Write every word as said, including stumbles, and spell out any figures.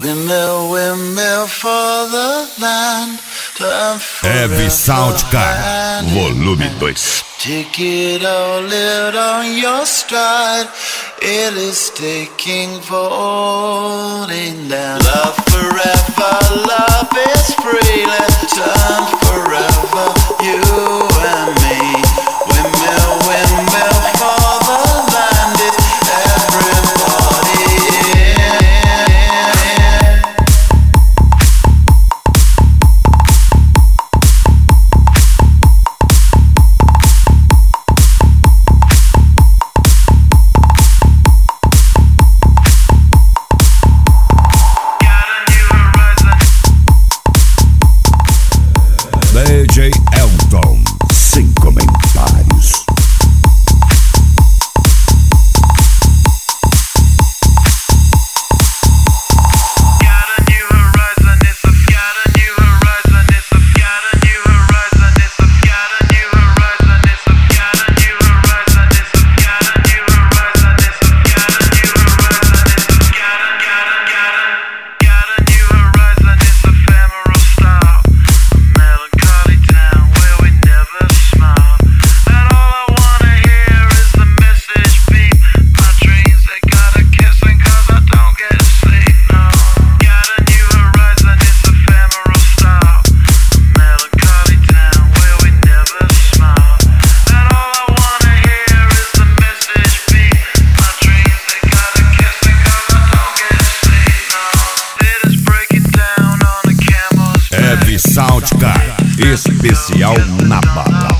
Windmill, windmill for the land. Heavy Soundcar, volume dois. Take it all, live on your stride. It is taking falling down. Love forever, love is free. Let's turn forever, you and me. Windmill, windmill for the land. It's everybody. D J Elton, sem comentários. Soundcar especial na bala.